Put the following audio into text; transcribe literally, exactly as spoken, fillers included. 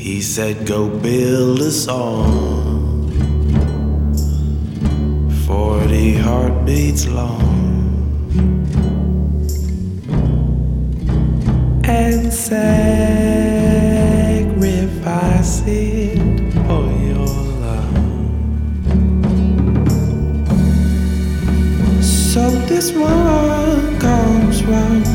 He said, go build a song, forty heartbeats long, and sacrifice it for your love. So this one comes from